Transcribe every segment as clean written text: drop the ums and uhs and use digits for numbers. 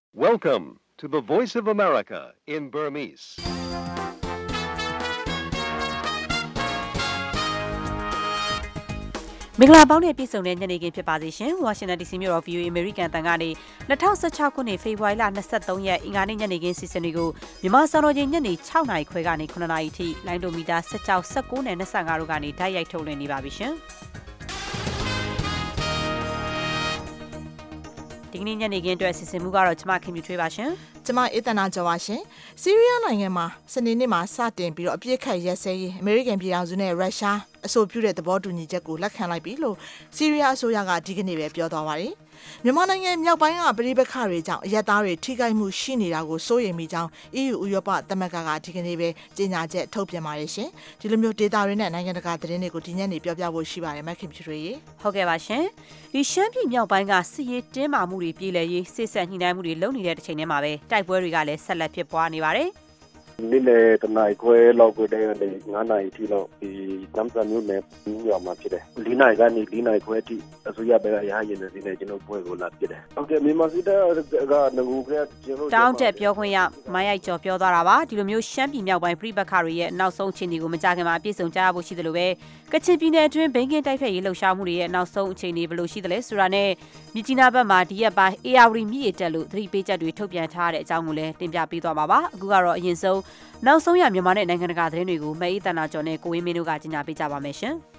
Welcome to the Voice of America in Burmese. ။မင်္ဂလာပေါင်းနဲ့ပြည့်စုံတဲ့ညနေခင်းဖြစ်ပါစေရှင်။ Washington DC မြို့တော် VOA American တန်ကနေ2016ခုနှစ်ဖေဖော်ဝါရီလ23ရက်အင်္ဂါနေ့ညနေခင်းစီစဉ်တွေကိုမြန်မာစံတော်ချိန်ညနေ6:00နာရီခွဲကနေ9:00နာရီထိလိုင်းဒိုမီတာ16 19နဲ့25တို့ကနေဓာတ်ရိုက်ထုတ်လွှင့်နေပါပြီရှင်။ဒီကနေ့ညနေခင်းအတွက်စီစဉ်မှုကတော့ကျမခင်မြူထွေးပါရှင်။ကျမအေးတနာကျော်ပါရှင်။ဆီးရီးယားနိုင်ငံမှာစနေနေ့မှာစတင်ပြီးတော့အပြစ်ခတ်ရက်စဲရေးအမေရိကန်ပြည်ထောင်စုနဲ့ရုရှားအဆိုပြုတဲ့သဘောတူညီချက်ကိုလက်ခံလိုက်ပြီလို့ဆီးရီးယားအစိုးရကဒီကနေ့ပဲပြောသွားပါတယ်။မြန်မာနိုင်ငံမြောက်ပိုင်းကပြည်ပခါတွေကြောင့်အရက်သားတွေထိခိုက်မှုရှိနေတာကိုစိုးရိမ်မိကြောင်း EU ဥရောပသမဂ္ဂကဒီကနေ့ပဲကြေညာချက်ထုတ်ပြန်ပါတယ်ရှင်။ဒီလိုမျိုးဒေတာတွေနဲ့နိုင်ငံတကာသတင်းတွေကိုဒီညနေပြောပြဖို့ရှိပါတယ်မခင်ဖြူထွေးရေ။ဟုတ်ကဲ့ပါရှင်။ဒီရှမ်းပြည်မြောက်ပိုင်းကစစ်ရေးတင်းမာမှုတွေပြည်လည်ရေးစစ်ဆက်ညှိနှိုင်းမှုတွေလုပ်နေတဲ့တစ်ချိန်တည်းမှာပဲတိုက်ပွဲတွေကလည်းဆက်လက်ဖြစ်ပွားနေပါတယ်။နေ့လယ်တနာရီခွဲလောက်ကိုတည်းကနေ9နာရီထိလောက်ဒီနမ်ဆာမြို့နယ်မြို့မှာဖြစ်တယ်။4နာရီကနေ4နာရီခွဲအထိအစိုးရဘက်ကရဟရင်နေကျွန်တော်ပွဲကိုလာပြတယ်။ဟုတ်ကဲ့မြန်မာစစ်တပ်ကငကူကကျွန်တော်တောင်းတက်ပြောခွင့်ရမိုင်းရိုက်ကျော်ပြောသွားတာပါ။ဒီလိုမျိုးရှမ်းပြည်မြောက်ပိုင်းပြည်ပခါတွေရဲ့နောက်ဆုံးအခြေအနေကိုမကြခင်မှာအပြည့်စုံကြားရဖို့ရှိတယ်လို့ပဲကချင်ပြည်နယ်အတွင်းဘိန်းကင်းတိုက်ဖက်ရေးလှုပ်ရှားမှုတွေရဲ့နောက်ဆုံးအခြေအနေဘယ်လိုရှိသလဲဆိုတာနဲ့မြကြီးနားဘက်မှာဒီရက်ပိုင်း AR မြစ်ရတက်လို့သတိပေးချက်တွေထုတ်ပြန်ထားတဲ့အကြောင်းကိုလည်းတင်ပြပေးသွားပါပါ။အခုကတော့အရင်ဆုံးနောက်ဆုံးရမြန်မာနဲ့နိုင်ငံတကာသတင်းတွေကိုမအေးတနာကျော်နဲ့ကိုဝင်းမင်းတို့ကကြီးညာပေးကြပါမယ်ရှင်။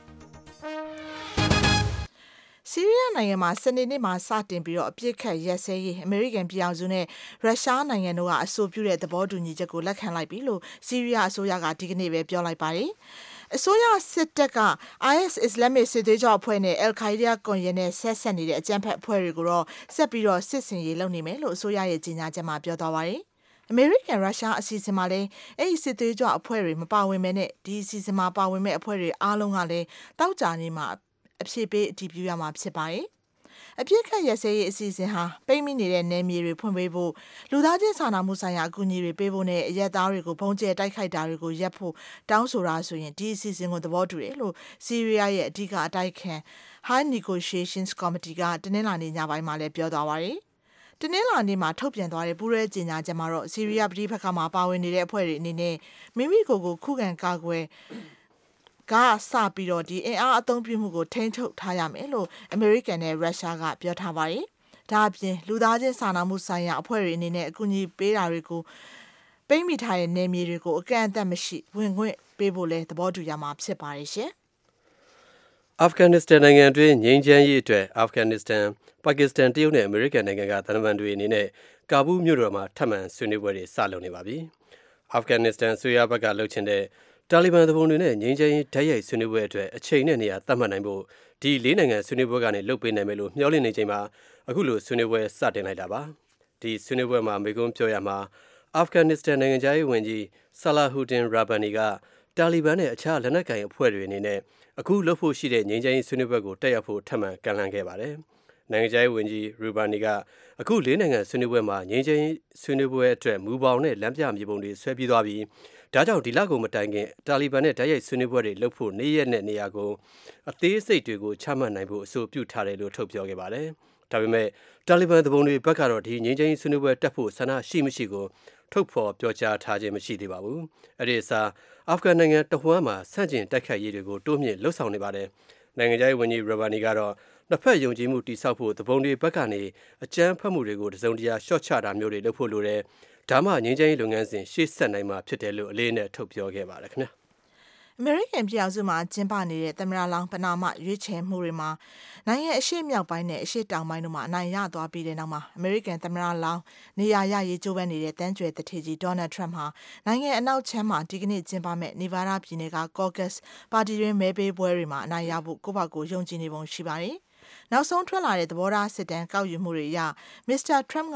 ဆီးရီးယားနိုင်ငံမှာစနေနေ့မှာစတင်ပြီးတော့အပြစ်ခတ်ရက်စဲရေးအမေရိကန်ပြည်ထောင်စုနဲ့ရုရှားနိုင်ငံတို့ကအဆိုပြုတဲ့သဘောတူညီချက်ကိုလက်ခံလိုက်ပြီလို့ဆီးရီးယားအစိုးရကဒီကနေ့ပဲပြောလိုက်ပါတယ်။အစိုးရစစ်တပ်က IS Islamic စစ်သွေးကြွအဖွဲ့နဲ့ Al-Qaeda ကွန်ရက်နဲ့ဆက်ဆက်နေတဲ့အကြမ်းဖက်အဖွဲ့တွေကိုတော့ဆက်ပြီးတော့စစ်ဆင်ရေးလုပ်နေမယ်လို့အစိုးရရဲ့ကြေညာချက်မှာပြောသွားပါတယ်။အမေရိကန်ရုရှားအစီအစဉ်မှာလည်းအဲ့ဒီစစ်သွေးကြွအဖွဲ့တွေမပါဝင်မဲနဲ့ဒီအစီအစဉ်မှာပါဝင်မဲ့အဖွဲ့တွေအားလုံးကလည်းတောက်ကြနေမှာအဖြစ်ပေးအတည်ပြုရမှာဖြစ်ပါတယ်။အပြစ်ခတ်ရစဲရေးအစီအစဉ်ဟာပိတ်မိနေတဲ့နယ်မြေတွေဖွင့်ပေးဖို့လူသားချင်းစာနာမှုဆိုင်ရာအကူအညီတွေပေးဖို့နဲ့အရက်သားတွေကိုဘုံကျဲတိုက်ခိုက်တာတွေကိုရပ်ဖို့တောင်းဆိုတာဆိုရင်ဒီအစီအစဉ်ကိုသဘောတူတယ်လို့ဆီးရီးယားရဲ့အဓိကအတိုက်ခံ High Negotiations Committee ကတနင်္လာနေ့ညပိုင်းမှာလည်းပြောသွားပါတယ်။တနင်္လာနေ့မှာထုတ်ပြန်သွားတဲ့ပူးရဲကြေညာချက်မှာတော့ဆီးရီးယားပြည်ပခါမှာပါဝင်နေတဲ့အဖွဲ့တွေအနေနဲ့မိမိကိုယ်ကိုခုခံကာကွယ်ကစပြီးတော့ဒီအင်အားအသုံးပြုမှုကိုထိန်းချုပ်ထားရမယ်လို့အမေရိကန်နဲ့ရုရှားကပြောထားပါတယ်။ဒါအပြင်လူသားချင်းစာနာမှုဆိုင်ရာအဖွဲ့တွေအနေနဲ့အကူအညီပေးတာတွေကိုပိတ်မိထားတဲ့နယ်မြေတွေကိုအကန့်အသတ်မရှိဝင်ခွင့်ပေးဖို့လည်းသဘောတူရမှာဖြစ်ပါတယ်ရှင်။အာဖဂန်နစ္စတန်နိုင်ငံအတွင်းငြိမ်းချမ်းရေးအတွက်အာဖဂန်နစ္စတန်ပါကစ္စတန်တရုတ်နဲ့အမေရိကန်နိုင်ငံကသံတမန်တွေအနေနဲ့ကာဘူးမြို့တော်မှာထပ်မံဆွေးနွေးပွဲတွေစလုပ်နေပါပြီ။အာဖဂန်နစ္စတန်ဆွေးရဘက်ကလှုပ်ချင်တဲ့တာလီဘန်သူပုန်တွေနဲ့ငြိမ်းချမ်းရေးဓာတ်ရိုက်ဆွေးနွေးပွဲအတွက်အချိန်နဲ့နေရာသတ်မှတ်နိုင်ဖို့ဒီ၄နိုင်ငံဆွေးနွေးပွဲကနေလုပ်ပေးနိုင်မယ်လို့မျှော်လင့်နေချိန်မှာအခုလိုဆွေးနွေးပွဲစတင်လိုက်တာပါ။ဒီဆွေးနွေးပွဲမှာမေကွန်းပြောရမှာအာဖဂန်နစ္စတန်နိုင်ငံသားရေးဝန်ကြီးဆာလာဟူဒင်ရာဘာနီကတာလီဘန်နဲ့အခြားလက်နက်ကိုင်အဖွဲ့တွေအနေနဲ့အခုလုပ်ဖို့ရှိတဲ့ငြိမ်းချမ်းရေးဆွေးနွေးပွဲကိုတက်ရောက်ဖို့ထပ်မံကမ်းလှမ်းခဲ့ပါတယ်။နိုင်ငံသားရေးဝန်ကြီးရူဘာနီကအခု၄နိုင်ငံဆွေးနွေးပွဲမှာငြိမ်းချမ်းရေးဆွေးနွေးပွဲအတွက်မူပေါင်းနဲ့လမ်းပြမြေပုံတွေဆွဲပြီးသွားပြီးဒါကြောင့်ဒီလကိုမတိုင်ခင်တာလီဘန်နဲ့ဓာတ်ရိုက်ဆွေးနွေးပွဲတွေလုပ်ဖို့နေ့ရက်နဲ့နေရာကိုအသေးစိတ်တွေကိုချမှတ်နိုင်ဖို့အဆိုပြုထားတယ်လို့ထုတ်ပြောခဲ့ပါတယ်။ဒါပေမဲ့တာလီဘန်သူပုန်တွေဘက်ကတော့ဒီငြိမ်းချမ်းရေးဆွေးနွေးပွဲတက်ဖို့ဆန္ဒရှိမရှိကိုထုတ်ဖော်ပြောကြားထားခြင်းမရှိသေးပါဘူး။အဲ့ဒီအစားအာဖဂန်နိုင်ငံတဝမ်းမှာဆန့်ကျင်တိုက်ခိုက်ရေးတွေကိုတိုးမြင့်လှုပ်ဆောင်နေပါတယ်။နိုင်ငံခြားရေးဝန်ကြီးရဘာနီကတော့နှစ်ဖက်ယုံကြည်မှုတည်ဆောက်ဖို့သူပုန်တွေဘက်ကနေအကြမ်းဖက်မှုတွေကိုတစုံတရာရှော့ချတာမျိုးတွေလုပ်ဖို့လိုတယ်။ဒါမှငြိမ်းချမ်းရေးလုပ်ငန်းစဉ်ရှေ့ဆက်နိုင်မှာဖြစ်တယ်လို့အလေးနဲ့ထုတ်ပြောခဲ့ပါတယ်ခင်ဗျာ။အမေရိကန်ပြည်ထောင်စုမှာကျင်းပနေတဲ့သမ္မတလောင်းပဏာမရွေးချယ်မှုတွေမှာနိုင်ငံအရှေ့မြောက်ပိုင်းနဲ့အရှေ့တောင်ပိုင်းတို့မှာအနိုင်ရသွားပြီးတဲ့နောက်မှာအမေရိကန်သမ္မတလောင်းနေရာရရေးကြိုးပမ်းနေတဲ့တန်းကြွယ်တထေကြီးဒေါ်နယ်ထရမ့်ဟာနိုင်ငံအနောက်ချမ်းမှာဒီကနေ့ကျင်းပမဲ့နီဗားဒါးပြည်နယ်ကကော့ကတ်ပါတီတွင်မဲပေးပွဲတွေမှာအနိုင်ရဖို့ကိုယ့်ဘက်ကိုယုံကြည်နေပုံရှိပါတယ်။နောက်ဆုံးထွက်လာတဲ့သဘောထားစစ်တမ်းကောက်ယူမှုတွေအရမစ္စတာထရမ့်က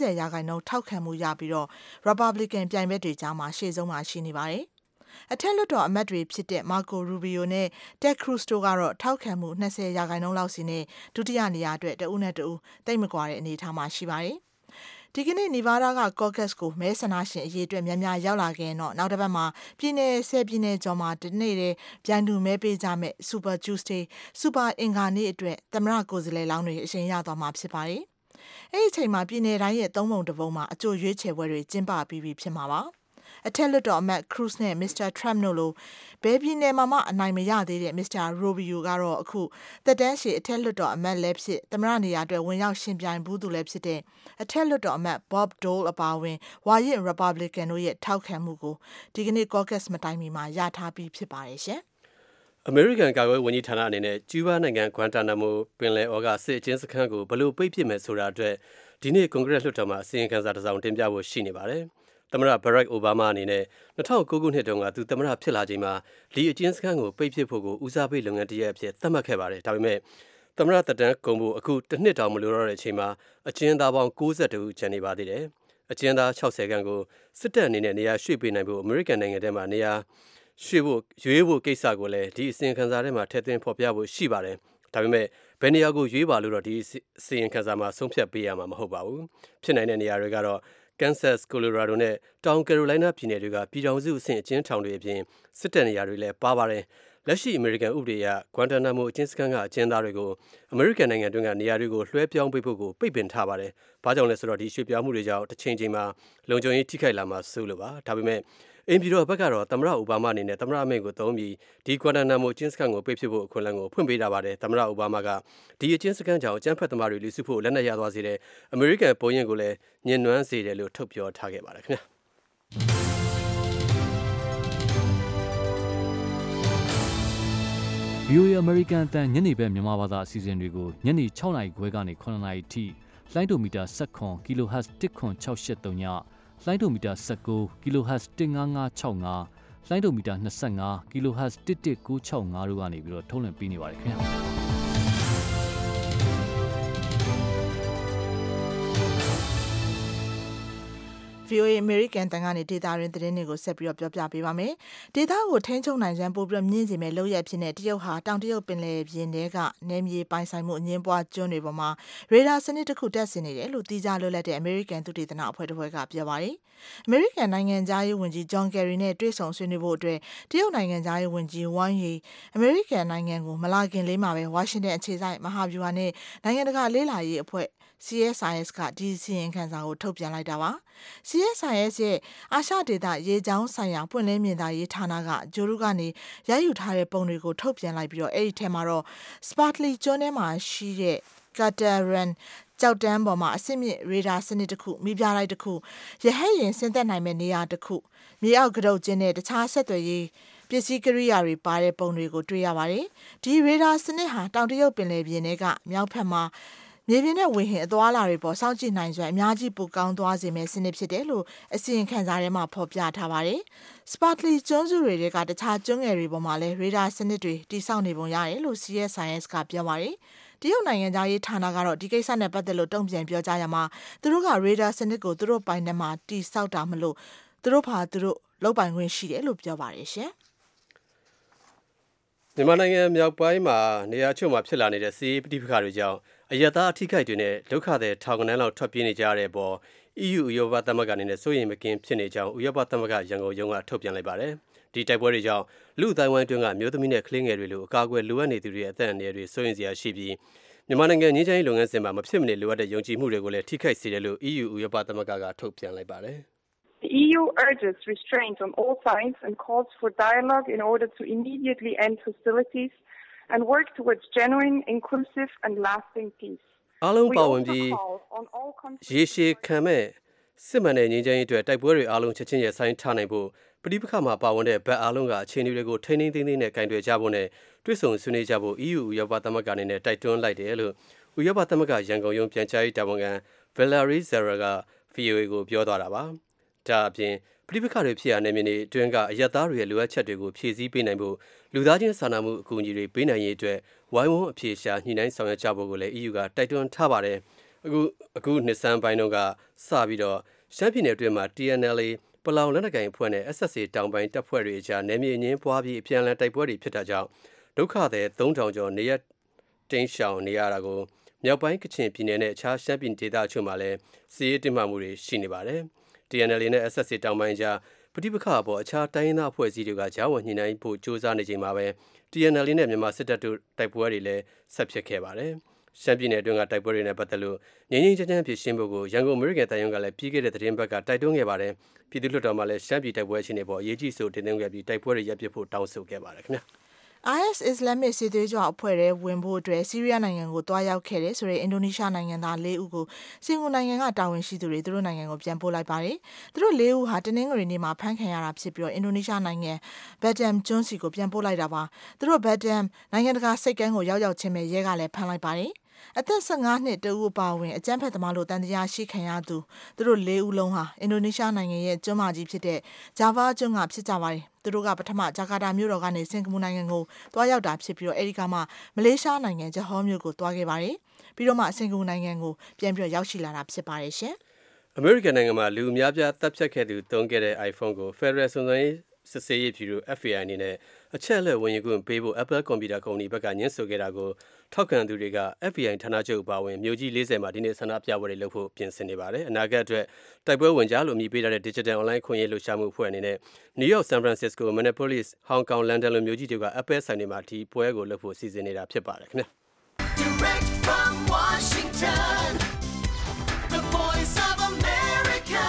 40%ထောက်ခံမှုရပြီးတော့ Republican ပြိုင်ဘက်တွေကြားမှာရှေ့ဆုံးမှာရှိနေပါတယ်။အထက်လွှတ်တော်အမတ်တွေဖြစ်တဲ့မာကိုရူဘီယိုနဲ့တက်ခရုစ်တို့ကတော့ထောက်ခံမှု20%လောက်စီနဲ့ဒုတိယနေရာအတွက်တဦးနဲ့တဦးတိတ်မကွာတဲ့အနေအထားမှာရှိပါတယ်။ဒီကနေ့နီဗားဒါးကကော့ကတ်ကိုမဲဆန္ဒရှင်အရေးအတွက်များများရောက်လာခဲ့တော့နောက်တစ်ပတ်မှာပြည်နယ်10ပြည်နယ်ကျော်မှာဒီနေ့တဲ့ပြိုင်သူမဲပေးကြမဲ့ Super Tuesday စူပါအင်္ဂါနေ့အတွက်သမ္မတကိုယ်စားလှယ်လောင်းတွေအရှင်ရသွားမှာဖြစ်ပါတယ်။အဲ့ဒီချိန်မှာပြည်내တိုင်းရဲ့3ပုံ1ပုံမှာအကြိုရွေးချယ်ပွဲတွေကျင်းပပြီးပြီဖြစ်မှာပါအထက်လွှတ်တော်အမတ် Cruz နဲ့ Mr. Trump တို့လိုဘယ်ပြည်နယ်မှာမှအနိုင်မရသေးတဲ့ Mr. Rubio ကတော့အခုသက်တမ်းရှည်အထက်လွှတ်တော်အမတ်လည်းဖြစ်သမ္မတနေရာအတွက်ဝင်ရောက်ရှင်ပြိုင်ဘူးသူလည်းဖြစ်တဲ့အထက်လွှတ်တော်အမတ် Bob Dole အပါအဝင်ဝါရင့် Republican တို့ရဲ့ထောက်ခံမှုကိုဒီကနေ့ caucus မတိုင်မီမှာရထားပြီးဖြစ်ပါတယ်ရှင်အမေရိကန်ကာကွယ်ဝန်ကြီးဌာနအနေနဲ့ကျူးဘားနိုင်ငံဂွမ်တာနာမိုပင်လယ်အော်ကစစ်အကျဉ်းစခန်းကိုဘလို့ပိတ်ပစ်မယ်ဆိုတာအတွက်ဒီနေ့ကွန်ဂရက်လွှတ်တော်မှာအစီရင်ခံစာတစ်စောင်တင်ပြဖို့ရှိနေပါတယ်သမ္မတဘရက်အိုဘားမားအနေနဲ့2009ခုနှစ်တုန်းကသူသမ္မတဖြစ်လာချိန်မှာဒီအကျဉ်းစခန်းကိုပိတ်ပစ်ဖို့ကိုဦးစားပေးလုပ်ငန်းတစ်ရပ်အဖြစ်သတ်မှတ်ခဲ့ပါတယ်ဒါပေမဲ့သမ္မတသက်တမ်းကုန်ဖို့အခုတစ်နှစ်တောင်မလိုတော့တဲ့အချိန်မှာအကျဉ်းသားပေါင်း62ဦးကျန်နေပါသေးတယ်အကျဉ်းသား60ခန်းကိုစစ်တပ်အနေနဲ့နေရာရွှေ့ပေးနိုင်ဖို့အမေရိကန်နိုင်ငံထဲမှာနေရာရွှေ့ဖို့ရွေးဖို့ကိစ္စကိုလည်းဒီအစီရင်ခံစာထဲမှာထည့်သွင်းဖော်ပြဖို့ရှိပါတယ်ဒါပေမဲ့ဘယ်နေရာကိုရွေးပါလို့တော့ဒီအစီရင်ခံစာမှာဆုံးဖြတ်ပေးရမှာမဟုတ်ပါဘူးဖြစ်နိုင်တဲ့နေရာတွေကတော့Kansas, Colorado နဲ့တောင် Carolina ပြည်နယ်တွေကပြည်ထောင်စုအဆင့်အကျဉ်းထောင်တွေအပြင်စစ်တပ်နေရာတွေလည်းပါပါတယ်လက်ရှိအမေရိကန်ဥပဒေအရဂွမ်တာနာမိုအကျဉ်းစခန်းကအကျဉ်းသားတွေကိုအမေရိကန်နိုင်ငံတွင်းကနေရာတွေကိုလွှဲပြောင်းပေးဖို့ကိုပိတ်ပင်ထားပါတယ်။ဘာကြောင့်လဲဆိုတော့ဒီရွှေ့ပြောင်းမှုတွေကြောင့်တစ်ချိန်ချိန်မှာလုံခြုံရေးထိခိုက်လာမှာစိုးလို့ပါ။ဒါပေမဲ့အိမ်ပြည်တော်ဘက်ကတော့သမ္မတအိုဘားမားအနေနဲ့သမ္မတအမိန့်ကိုသုံးပြီးဒီဂွမ်တာနာမိုအကျဉ်းစခန်းကိုပိတ်ပစ်ဖို့အခွင့်အလမ်းကိုဖွင့်ပေးထားပါတယ်။သမ္မတအိုဘားမားကဒီအကျဉ်းစခန်းကြောင့်အကြမ်းဖက်သမားတွေလူစုဖို့လက်နက်ရသွားစေတဲ့အမေရိကန်ပုံရိပ်ကိုလည်းညှဉ်းနှွမ်းစေတယ်လို့ထုတ်ပြောထားခဲ့ပါတယ်ခင်ဗျာ။ VOA American အတန်ညနေပဲမြန်မာဘာသာအစီအစဉ်တွေကိုညနေ6နာရီခွဲကနေ9နာရီထိလိုင်းဒိုမီတာ17 kHz 10683ညလိုင်းဒိုမီတာ19 kHz 15565လိုင်းဒိုမီတာ25 kHz 11965တို့ကနေပြီးတော့ထုတ်လွှင့်ပေးနေပါတယ်ခင်ဗျာ VOA American တန်ကနေဒေတာရင်းသတင်းတွေကိုဆက်ပြီးတော့ပြောပြပေးပါမယ်။ဒေတာကိုထိန်းချုပ်နိုင်ရန်ပို့ပြီးမြင့်စီမဲ့လောက်ရဖြစ်တဲ့တရုတ်ဟာတောင်တရုတ်ပင်လယ်ပြင်ထဲကနေမြေပိုင်ဆိုင်မှုအငင်းပွားကျွန်းတွေပေါ်မှာရေဒါစနစ်တစ်ခုတက်ဆင်နေတယ်လို့တီးခြားလွတ်လပ်တဲ့ American သုတေသနအဖွဲ့တစ်ဖွဲ့ကပြောပါတယ်။ American နိုင်ငံသားရေးဝန်ကြီး John Kerry နဲ့တွေ့ဆုံဆွေးနွေးဖို့အတွက်တရုတ်နိုင်ငံသားရေးဝန်ကြီး Wang Yi American နိုင်ငံကိုမလာခင်လေးမှာပဲဝါရှင်တန်အခြေစိုက်မဟာဗျူဟာနဲ့နိုင်ငံတကာလေးလာရေးအဖွဲ့CSIS ကဒီစီရင်ခံစာကိုထုတ်ပြန်လိုက်တာပါ။ CSIS ရဲ့အာရှဒေသရေကြောင်းဆိုင်ရာပွင့်လင်းမြင်သာရေးဌာနကဂျိုရုကနေရယူထားတဲ့ပုံတွေကိုထုတ်ပြန်လိုက်ပြီးတော့အဲ့ဒီထဲမှာတော့ Spratly ကျွန်းထဲမှာရှိတဲ့ Catamaran ကြောက်တန်းပေါ်မှာအဆင့်မြင့်ရေဒါစနစ်တစ်ခုမိပြလိုက်တစ်ခုရဟတ်ယာဉ်ဆင်းသက်နိုင်မဲ့နေရာတစ်ခုမြေအောက်ကတုတ်ကျင်းနဲ့တခြားဆက်သွယ်ရေးပစ္စည်းကိရိယာတွေပါတဲ့ပုံတွေကိုတွေ့ရပါတယ်။ဒီရေဒါစနစ်ဟာတောင်တရုတ်ပင်လယ်ပြင်ထဲကမြောက်ဘက်မှာမြေပြင်နဲ့ဝေဟင်အသွားလာတွေပေါ်စောင့်ကြည့်နိုင်စွာအများကြီးပိုကောင်းသွားစေမယ့်စနစ်ဖြစ်တယ်လို့အစီရင်ခံစာထဲမှာဖော်ပြထားပါတယ်။ Spratly ကျွန်းစုတွေကတခြားကျွန်းငယ်တွေပေါ်မှာလည်းရေဒါစနစ်တွေတည်ဆောက်နေပုံရတယ်လို့ CSIS ကပြောပါတယ်။တရုတ်နိုင်ငံသားရေးဌာနကတော့ဒီကိစ္စနဲ့ပတ်သက်လို့တုံ့ပြန်ပြောကြားရမှာသူတို့ကရေဒါစနစ်ကိုသူတို့ပိုင်ထဲမှာတည်ဆောက်တာမလို့သူတို့ဘာသူတို့လုပ်ပိုင်ခွင့်ရှိတယ်လို့ပြောပါတယ်ရှင်။မြန်မာနိုင်ငံမြောက်ပိုင်းမှာနေရာချို့မှာဖြစ်လာနေတဲ့စီးပဋိပက္ခတွေကြောင့်အယက်သားအထိခိုက်တွေနဲ့ဒုက္ခသည်ထောင်ကနန်းလောက်ထွက်ပြေးနေကြရတဲ့ပေါ် EU ဥရောပသမဂ္ဂအနေနဲ့စိုးရိမ်မကင်းဖြစ်နေကြောင်းဥရောပသမဂ္ဂရန်ကုန်ရုံးကထုတ်ပြန်လိုက်ပါတယ်။ဒီတိုက်ပွဲတွေကြောင့်လူအတိုင်းဝိုင်းတွင်းကမျိုးသမီးနဲ့ကလေးငယ်တွေလိုအကာအကွယ်လိုအပ်နေသူတွေအသက်အန္တရာယ်တွေစိုးရိမ်စရာရှိပြီးမြန်မာနိုင်ငံငြိမ်းချမ်းရေးလုပ်ငန်းစဉ်မှာမဖြစ်မနေလိုအပ်တဲ့ယုံကြည်မှုတွေကိုလည်းထိခိုက်စေတယ်လို့ EU ဥရောပသမဂ္ဂကထုတ်ပြန်လိုက်ပါတယ်။ The EU urges restraint on all sides and calls for dialogue in order to immediately end hostilities and work towards genuine, inclusive and lasting peace. အားလုံးပါဝင်ပြီးရေရှည်ခံမဲ့စစ်မှန်တဲ့ငြိမ်းချမ်းရေးအတွက်တိုက်ပွဲတွေအားလုံးချက်ချင်းရပ်ဆိုင်းထားနိုင်ဖို့ပဋိပက္ခမှာပါဝင်တဲ့ဗတ်အားလုံးကအခြေအနေတွေကိုထိန်းသိမ်းသိမ်းနဲ့ကင်တွယ်ကြဖို့နဲ့တွဲဆုံဆွေးနွေးကြဖို့ EU ဥရောပသမဂ္ဂအနေနဲ့တိုက်တွန်းလိုက်တယ်လို့ဥရောပသမဂ္ဂရန်ကုန်ရုံးပြန်ကြားရေးတာဝန်ခံ Valerie Zara က VOA ကိုပြောသွားတာပါ။ဒါအပြင်ပဋိပက္ခတွေဖြစ်ရတဲ့မြေနေအတွင်းကအရပ်သားတွေရဲ့လိုအပ်ချက်တွေကိုဖြည့်ဆည်းပေးနိုင်ဖို့လူသားချင်းစာနာမှုအကူအညီတွေပေးနိုင်ရေးအတွက်ဝိုင်းဝန်းအပြေရှာညှိနှိုင်းဆောင်ရွက်ကြဖို့ကိုလည်း EU ကတိုက်တွန်းထားပါတယ်။အခုနှစ်ဆန်းပိုင်းတော့ကစပြီးတော့ရှမ်းပြည်နယ်အတွင်းမှာ TNLA ပလောင်လက်နက်ကိုင်အဖွဲ့နဲ့ SSA တောင်ပိုင်းတပ်ဖွဲ့တွေအကြားနယ်မြေအငင်းပွားပြီးအပြန်အလှန်တိုက်ပွဲတွေဖြစ်တာကြောင့်ဒုက္ခသည်3000ကျော်နေရတိမ်းရှောင်နေရတာကိုမြောက်ပိုင်းကချင်ပြည်နယ်နဲ့အခြားရှမ်းပြည်ဒေသအချို့မှာလည်းစစ်ရေးတင်းမာမှုတွေရှိနေပါတယ်။ TNLA နဲ့ SSA တောင်ပိုင်းကြားပဋိပက္ခအပေါ်အခြားတိုင်းရင်းသားအဖွဲ့အစည်းတွေကကြားဝင်ညှိနှိုင်းဖို့ကြိုးစားနေချိန်မှာပဲ TNLA နဲ့မြန်မာစစ်တပ်တို့တိုက်ပွဲတွေလည်းဆက်ဖြစ်ခဲ့ပါတယ်ရှမ်းပြည်နယ်အတွင်းကတိုက်ပွဲတွေနဲ့ပတ်သက်လို့ငြိမ်းငြိမ်းချမ်းချမ်းဖြစ်ရှင်းဖို့ကိုရန်ကုန်အမေရိကန်တိုင်းရုံးကလည်းပြီးခဲ့တဲ့သတင်းပတ်ကတိုက်တွန်းခဲ့ပါတယ်ပြည်သူ့လွှတ်တော်မှာလည်းရှမ်းပြည်တိုက်ပွဲအခြေအနေပေါ်အရေးကြီးဆိုတင်သွင်းခဲ့ပြီးတိုက်ပွဲတွေရပ်ပစ်ဖို့တောင်းဆိုခဲ့ပါတယ်ခင်ဗျာ IS Islamic စစ်သွေးကြွအဖွဲ့ရဲ့ဝင်ဖို့အတွက်ဆီးရီးယားနိုင်ငံကိုတွားရောက်ခဲ့တဲ့ဆိုတဲ့အင်ဒိုနီးရှားနိုင်ငံသား၄ဦးကိုစင်ကာပူနိုင်ငံကတာဝန်ရှိသူတွေသူတို့နိုင်ငံကိုပြန်ပို့လိုက်ပါတယ်။သူတို့၄ဦးဟာတနင်္ဂနွေနေ့မှာဖမ်းခံရတာဖြစ်ပြီးအင်ဒိုနီးရှားနိုင်ငံဘတ်တမ်ကျွန်းစီကိုပြန်ပို့လိုက်တာပါ။သူတို့ဘတ်တမ်နိုင်ငံတကာစိတ်ကမ်းကိုရောက်ချင်းပဲရဲကလည်းဖမ်းလိုက်ပါတယ်။အသက်15နှစ်တဦးအပါအဝင်အကြမ်းဖက်သမားလို့တန်တရားရှိခံရသူသူတို့၄ဦးလုံးဟာအင်ဒိုနီးရှားနိုင်ငံရဲ့ကျွန်းမကြီးဖြစ်တဲ့ဂျာဗားကျွန်းကဖြစ်ကြပါတယ်။သူတို့ကပထမဂျာကာတာမြို့တော်ကနေစင်ကာပူနိုင်ငံကိုတွားရောက်တာဖြစ်ပြီးအဲဒီကမှမလေးရှားနိုင်ငံဂျဟောမြို့ကိုတွားခဲ့ပါတယ်။ပြီးတော့မှစင်ကာပူနိုင်ငံကိုပြန်ပြီးရောက်ရှိလာတာဖြစ်ပါတယ်ရှင်။အမေရိကန်နိုင်ငံမှာလူအများပြားတပ်ဖြတ်ခဲ့သူတုံးခဲ့တဲ့ iPhone ကို Federal စုံစမ်းရေးစစ်ဆေးရေးဗျူရို FBI အနေနဲ့အချက်အလက်ဝင်ယူခွင့်ပေးဖို့ Apple ကွန်ပျူတာကုမ္ပဏီဘက်ကညှင်းဆိုခဲ့တာကိုထောက်ခံသူတွေက FBI ဌာနချုပ်ပါဝင်မြို့ကြီး40မှာဒီနေ့ဆန္ဒပြပွဲတွေလုပ်ဖို့ပြင်ဆင်နေပါတယ်။အနာဂတ်အတွက်တိုက်ပွဲဝင်ကြလို့အမည်ပေးထားတဲ့ Digital Online ခွင့်ရေးလှုပ်ရှားမှုအဖွဲ့အနေနဲ့ New York, San Francisco, Minneapolis, Hong Kong, London လိုမြို့ကြီးတွေက Apple ဆိုင်တွေမှာဒီပွဲကိုလုပ်ဖို့စီစဉ်နေတာဖြစ်ပါတယ်ခင်ဗျာ။ Direct from Washington, the voice of America,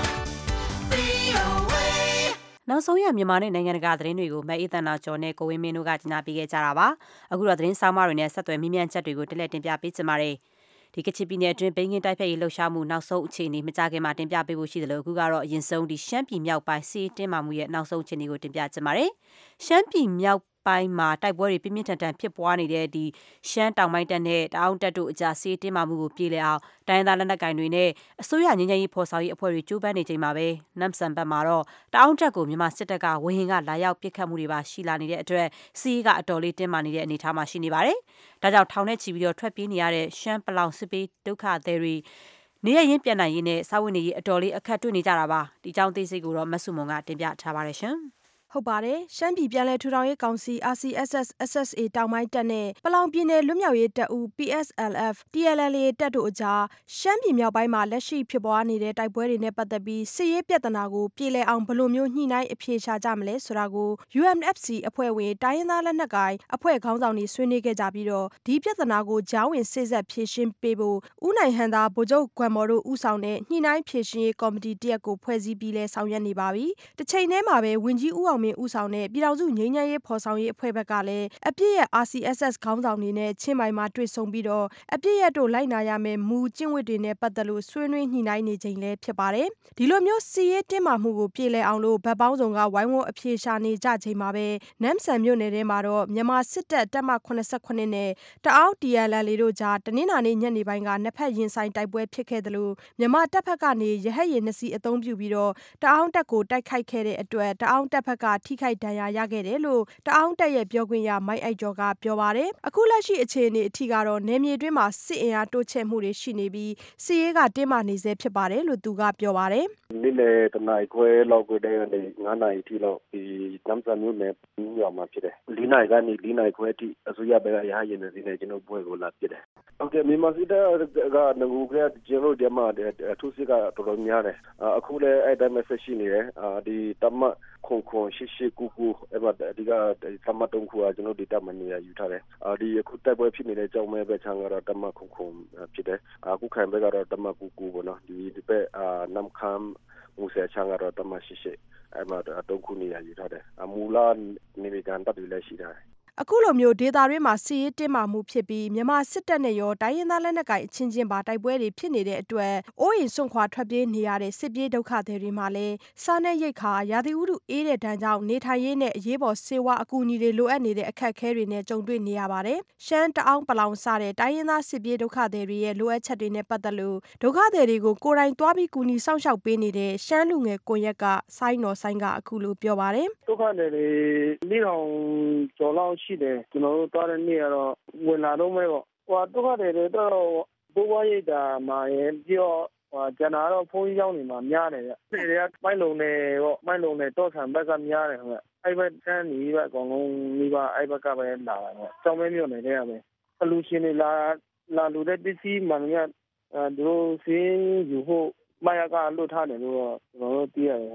VOA နောက်ဆုံးရမြန်မာနဲ့နိုင်ငံတကာသတင်းတွေကိုမအေးသန္တာကျော်နဲ့ကိုဝင်းမင်းတို့ကကြီးညာပေးခဲ့ကြတာပါအခုတော့သတင်းဆောင်မတွေနဲ့ဆက်သွယ်မြင်းမြန်းချက်တွေကိုတက်လက်တင်ပြပေးချင်ပါတယ်ဒီကချင်ပြည်နယ်အတွင်းဘိန်းကင်းတိုက်ဖက်ရေးလှုပ်ရှားမှုနောက်ဆုံးအခြေအနေမကြခင်မှာတင်ပြပေးဖို့ရှိတယ်လို့အခုကတော့အရင်ဆုံးဒီရှမ်းပြည်မြောက်ပိုင်းစီးတင်းမာမှုရဲ့နောက်ဆုံးအခြေအနေကိုတင်ပြချင်ပါတယ်ရှမ်းပြည်မြောက်ပိုင်းမှာတိုက်ပွဲတွေပြင်းပြင်းထန်ထန်ဖြစ်ပွားနေတဲ့ဒီရှမ်းတောင်ပိုင်းတပ်နဲ့တအောင်းတပ်တို့အကြားစီးတင်းမာမှုကိုပြေလည်အောင်တိုင်းသားလက်နက်ကိုင်တွေနဲ့အစိုးရငြိမ်းချမ်းရေးဖော်ဆောင်ရေးအဖွဲ့တွေကြိုးပမ်းနေချိန်မှာပဲနမ်ဆန်ဘက်မှာတော့တအောင်းတပ်ကိုမြန်မာစစ်တပ်ကဝဟင်ကလာရောက်ပစ်ခတ်မှုတွေပါရှိလာနေတဲ့အတွက်စီးကအတော်လေးတင်းမာနေတဲ့အနေအထားမှာရှိနေပါတယ်။ဒါကြောင့်ထောင်နဲ့ချီပြီးတော့ထွက်ပြေးနေရတဲ့ရှမ်းပလောင်စစ်ပေးဒုက္ခသည်တွေနေရရင်ပြန်နိုင်ရေးနဲ့စာဝတ်နေရေးအတော်လေးအခက်တွေ့နေကြတာပါ။ဒီကြောင့်သိစိတ်ကိုတော့မဆုမွန်ကတင်ပြထားပါတယ်ရှင်။ဟုတ်ပါတယ်ရှမ်းပြည်ပြည်လဲထူထောင်ရေးကောင်စီ RCSS SSA တောင်ပိုင်းတပ်နဲ့ပလောင်ပြည်နယ်လွတ်မြောက်ရေးတပ်ဦး PSLF TNLA တပ်တို့အကြားရှမ်းပြည်မြောက်ပိုင်းမှာလက်ရှိဖြစ်ပွားနေတဲ့တိုက်ပွဲတွေနဲ့ပတ်သက်ပြီးစစ်ရေးပြဿနာကိုပြေလည်အောင်ဘယ်လိုမျိုးညှိနှိုင်းအဖြေရှာကြမလဲဆိုတာကို UNFC အဖွဲ့ဝင်တိုင်းရင်းသားလက်နက်ကိုင်အဖွဲ့ခေါင်းဆောင်တွေဆွေးနွေးခဲ့ကြပြီးတော့ဒီပြဿနာကိုကြားဝင်စေ့စပ်ဖြေရှင်းပေးဖို့ဦးနိုင်ဟန်သာဗိုလ်ချုပ်ဂွမ်မော်တို့ဦးဆောင်တဲ့ညှိနှိုင်းဖြေရှင်းရေးကော်မတီတရက်ကိုဖွဲ့စည်းပြီးလဲဆောင်ရွက်နေပါပြီ။တစ်ချိန်တည်းမှာပဲဝန်ကြီးဦးအောင်မင်းဦးဆောင်တဲ့ပြည်ထောင်စုငြိမ်းချမ်းရေးဖော်ဆောင်ရေးအဖွဲ့ဘက်ကလည်းအပြည့်ရဲ့ RCSS ခေါင်းဆောင်တွေနဲ့ချင်းမိုင်မှာတွေ့ဆုံပြီးတော့အပြည့်ရဲ့တို့လိုက်နာရမယ်မူကျင့်ဝတ်တွေနဲ့ပတ်သက်လို့ဆွေးနွေးညှိနှိုင်းနေချိန်လဲဖြစ်ပါတယ်။ဒီလိုမျိုးစီရေးတင်းမာမှုကိုပြေလည်အောင်လို့ဗတ်ပေါင်းစုံကဝိုင်းဝန်းအဖြေရှာနေကြချိန်မှာပဲနမ်ဆန်မြို့နယ်ထဲမှာတော့မြန်မာစစ်တပ်တပ်မ89နဲ့တအောင်း TNLA တို့ကြားတနင်္လာနေ့ညနေပိုင်းကနှစ်ဖက်ရင်ဆိုင်တိုက်ပွဲဖြစ်ခဲ့တယ်လို့မြန်မာတပ်ဖက်ကနေရဟတ်ယာဉ်2စီးအသုံးပြုပြီးတော့တအောင်းတပ်ကိုတိုက်ခိုက်ခဲ့တဲ့အတွက်တအောင်းတပ်ဖက်ကထိခိုက်ဒဏ်ရာရခဲ့တယ်လို့တအောင်းတပ်ရဲ့ပြောခွင့်ရမိုက်အိုက်ကျော်ကပြောပါတယ်အခုလက်ရှိအခြေအနေအထိကတော့နယ်မြေတွင်းမှာစစ်အင်အားတိုးချဲ့မှုတွေရှိနေပြီးစစ်ရေးကတင်းမာနေဆဲဖြစ်ပါတယ်လို့သူကပြောပါတယ်နေ့လယ်တနာရီခွဲလောက်ကိုတည်းကနေ9နာရီထိလောက်ဒီနမ်ဆန်မြို့နယ်ညောင်မှာဖြစ်တယ်4နာရီကနေ4နာရီခွဲအထိအစိုးရဘက်ကရဟရင်နေစီနေကျွန်တော်ပွဲကိုလာပြတယ်ဟုတ်ကဲ့မြန်မာစစ်တပ်ကငကူကကျွန်တော်ဒီမှာသူစစ်ကတော်တော်များတယ်အခုလည်းအဲ့တိုင်း message ရှိနေတယ်ဒီတမခုံရှိကူအဲ့မှာဒီကတမတုံးခုကကျွန်တော်ဒီတမနေရယူထားတယ်ဒီအခုတိုက်ပွဲဖြစ်နေတဲ့ကြောင်းမဲပဲချမ်းကတော့တမခုဖြစ်တယ်အခုခိုင်ဘက်ကတော့တမကူပေါ့နော်ဒီဘက်နမ်ခမ်မူဆာချမ်းကတော့တမရှိအဲ့မှာတုံးခုနေရယူထားတယ်မူလာနေမကန်တပ်တွေလည်းရှိတယ်အခုလိုမျိုးဒေတာတွင်းမှာစီးရေးတင်းမာမှုဖြစ်ပြီးမြန်မာစစ်တပ်နဲ့ရောတိုင်းရင်းသားလက်နက်ကိုင်အချင်းချင်းပါတိုက်ပွဲတွေဖြစ်နေတဲ့အတွက်အိုးအိမ်စွန့်ခွာထွက်ပြေးနေရတဲ့စစ်ပြေးဒုက္ခသည်တွေမှာလည်းစားနပ်ရိက္ခာရာသီဥတုအေးတဲ့ဒဏ်ကြောင့်နေထိုင်ရေးနဲ့အရေးပေါ်ဆေးဝါးအကူအညီတွေလိုအပ်နေတဲ့အခက်အခဲတွေနဲ့ကြုံတွေ့နေရပါတယ်။ရှမ်းတအောင်းပလောင်စတဲ့တိုင်းရင်းသားစစ်ပြေးဒုက္ခသည်တွေရဲ့လိုအပ်ချက်တွေနဲ့ပတ်သက်လို့ဒုက္ခသည်တွေကိုကိုယ်တိုင်သွားပြီးကူညီစောင့်ရှောက်ပေးနေတဲ့ရှမ်းလူငယ်ကွန်ရက်ကဆိုင်းတော်ဆိုင်းကအခုလိုပြောပါတယ်။ဒုက္ခသည်တွေနေ့အောင်ကျော်လောက်ရှိတယ်ကျွန်တော်တို့သွားတဲ့နေ့ကတော့ဝင်လာတော့မဲ့ပေါ့ဒုက္ခသည်တွေတော့ဘိုးဘွားရိတ်တာမှာရင်ပြီးတော့ကျန်တာတော့ဖုန်းကြီးเจ้าနေမှာများတယ်ဗျ။တွေကမိုက်လုံးနေပေါ့မိုက်လုံးနေတော့ဆန်ဘက်ကများတယ်ခင်ဗျ။အဲ့ဘက်တန်းနေဘက်အကုန်လုံးမိဘအဲ့ဘက်ကပဲလာတယ်ပေါ့။ကျောင်းမဲမြို့နယ်ထဲကပဲအလူရှင်တွေလာလူတဲ့ပစ္စည်းမှန်ကသူတို့စင်းယူဖို့မရကလွတ်ထားတယ်လို့ကျွန်တော်တို့သိရတယ်ခင်ဗျ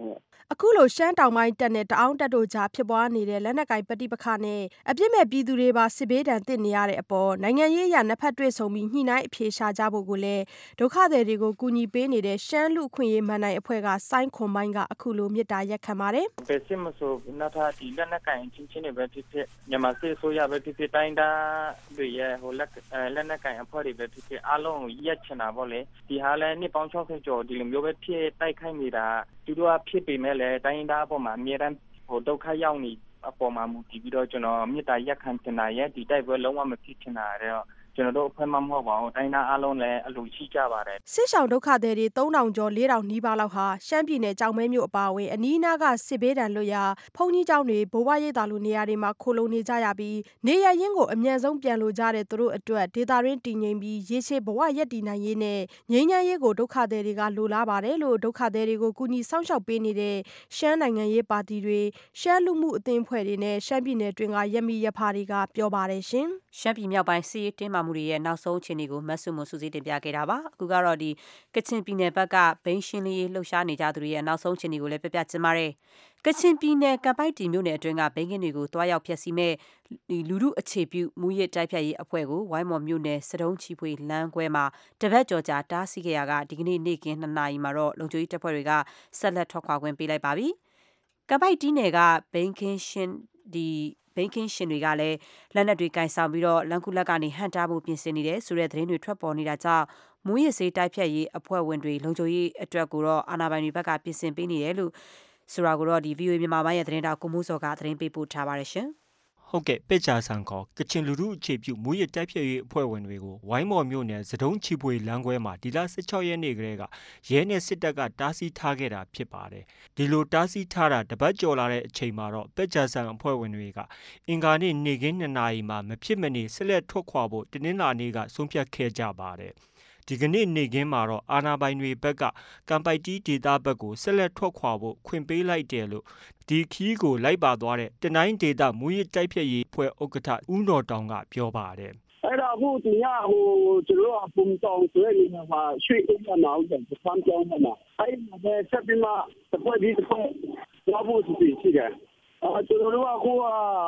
အခုလိုရှမ်းတောင်ပိုင်းတပ်နဲ့တအောင်းတပ်တို့ကြားဖြစ်ပွားနေတဲ့လက်နက်ကိုင်ပဋိပက္ခနဲ့အပြစ်မဲ့ပြည်သူတွေပါစစ်ဘေးဒဏ်သင့်နေရတဲ့အပေါ်နိုင်ငံရေးအရနှစ်ဖက်တွေ့ဆုံပြီးညှိနှိုင်းအဖြေရှာကြဖို့ကိုလည်းဒုက္ခသည်တွေကိုကူညီပေးနေတဲ့ရှမ်းလူအခွင့်အရေးမန်နိုင်အဖွဲ့ကစိုင်းခွန်မိုင်းကအခုလိုမေတ္တာရက်ခံပါတယ်။ပဲစစ်မဆိုနောက်ထပ်ဒီလက်နက်ကိုင်ချင်းချင်းတွေပဲဖြစ်ဖြစ်မြန်မာစစ်အစိုးရပဲဖြစ်ဖြစ်တိုင်းတာတွေရဲ့လက်နက်ကိုင်အဖွဲ့တွေပဲဖြစ်ဖြစ်အားလုံးရက်ချင်တာပေါ့လေဒီဟာလည်းနှစ်ပေါင်း60ကျော်ဒီလိုမျိုးပဲဖြစ်တိုက်ခိုက်နေတာသူတို့ကဖြစ်ပေမဲ့လည်းတိုင်းတာအပေါ်မှာအများတန်းဒုက္ခရောက်နေအပေါ်မှာမူတည်ပြီးတော့ကျွန်တော်မေတ္တာရက်ခံချင်တာရဲ့ဒီတိုက်ပွဲလုံးဝမဖြစ်ချင်တာတဲ့ကျွန်တော်တို့အဖွဲ့မှမဟုတ်ပါဘူးတိုင်းသားအားလုံးလည်းအလိုရှိကြပါတယ်စစ်ဆောင်ဒုက္ခသည်တွေ3000ကျော်4000နီးပါးလောက်ဟာရှမ်းပြည်နယ်ကြောင်မဲမြို့အပါအဝင်အနီးအနားကစစ်ဘေးဒဏ်လွတ်ရာဘုံကြီးကျောင်းတွေဘိုးဘွားရိပ်သာလိုနေရာတွေမှာခိုလုံနေကြရပြီးနေရရင်းကိုအမြန်ဆုံးပြန်လိုကြတဲ့သူတို့အတွက်ဒေသတွင်းတည်ငြိမ်ပြီးရေရှည်ဘဝရပ်တည်နိုင်ရေးနဲ့ငြိမ်းချမ်းရေးကိုဒုက္ခသည်တွေကလိုလားပါတယ်လို့ဒုက္ခသည်တွေကိုကူညီဆောင်ရှောက်ပေးနေတဲ့ရှမ်းနိုင်ငံရေးပါတီတွေရှမ်းလူမှုအသင်းအဖွဲ့တွေနဲ့ရှမ်းပြည်နယ်တွင်းကရပ်မိရပ်ဖတွေကပြောပါတယ်ရှင်ရှမ်းပြည်မြောက်ပိုင်းစီးရေးတင်းမာမှုတွေရဲ့နောက်ဆုံးအခြေအနေကိုမတ်ဆုမစုစည်းတင်ပြခဲ့တာပါအခုကတော့ဒီကချင်ပြည်နယ်ဘက်ကဘိန်းရှင်းလေးလှုပ်ရှားနေကြသူတွေရဲ့နောက်ဆုံးအခြေအနေကိုလည်းပြပြချင်ပါတယ်ကချင်ပြည်နယ်ကပိုက်တီမြို့နယ်အတွင်းကဘိန်းကင်းတွေကိုတွားရောက်ဖျက်ဆီးမဲ့ဒီလူမှုအခြေပြုမူရစ်တိုက်ဖြတ်ရေးအဖွဲ့ကိုဝိုင်းမော်မြို့နယ်စတုံးချီဖွေလမ်းခွဲမှာတပတ်ကျော်ကြာတားဆီးခဲ့ရကဒီကနေ့နေ့ကင်း2နာရီမှာတော့လုံခြုံရေးတပ်ဖွဲ့တွေကဆက်လက်ထွက်ခွာခွင့်ပေးလိုက်ပါပြီကပိုက်တီနယ်ကဘိန်းကင်းရှင်းဘိန်းကင်းရှင်တွေကလည်းလက်နက်တွေကင်ဆောင်ပြီးတော့လန်ကူလက်ကနေဟန်တာမှုပြင်ဆင်နေတယ်ဆိုတဲ့သတင်းတွေထွက်ပေါ်နေတာကြောင့်မူရစ်စေးတိုက်ဖြတ်ရေးအဖွဲ့ဝင်တွေလုံခြုံရေးအတွက်ကိုတော့အာဏာပိုင်တွေဘက်ကပြင်ဆင်ပေးနေတယ်လို့ဆိုတာကိုတော့ဒီ VOA မြန်မာပိုင်းရဲ့သတင်းတောက်ကိုမိုးစောကသတင်းပေးပို့ထားပါတယ်ရှင်ဟုတ်ကဲ့ပေချာဆန်ခေါ်ကချင်လူထုအခြေပြုမူရစ်တိုက်ဖြတ်ရေးအဖွဲ့ဝင်တွေကိုဝိုင်းမော်မြို့နယ်စတုံးချီပွေလမ်းခွဲမှာဒီလ16ရက်နေ့ကလေးကရဲနဲ့စစ်တပ်ကတားဆီးထားခဲ့တာဖြစ်ပါတယ်ဒီလိုတားဆီးထားတာတပတ်ကျော်လာတဲ့အချိန်မှာတော့ပေချာဆန်အဖွဲ့ဝင်တွေကအင်္ဂါနေ့နေ့ကင်း2နာရီမှာမဖြစ်မနေဆက်လက်ထွက်ခွာဖို့တင်းနှင်းလာနေ့ကဆုံးဖြတ်ခဲ့ကြပါတယ်ဒီကနေ့နေ့ကင်းမှာတော့အာနာပိုင်တွေဘက်ကကံပိုက်တီဒေတာဘက်ကိုဆက်လက်ထွက်ခွာဖို့ခွင့်ပေးလိုက်တယ်လို့ဒီခီးကိုလိုက်ပါသွားတဲ့တနိုင်းဒေတာမူရစ်တိုက်ဖြတ်ရေးဖွဲ့ဥက္ကဋ္ဌဦးတော်တောင်ကပြောပါတယ်အဲ့တော့အခုဒီညကျွန်တော်ကပုံတောင်ဆိုရနေမှာရွှေ့ဦးမှာနောက်တယ်စမ်းကြောင်းမှာအဲ့မှာဆက်ပြီးမှတစ်ဖွဲ့ဒီတစ်ဖွဲ့ရောက်ဖို့ရှိတယ်ကျွန်တော်တို့ကအခု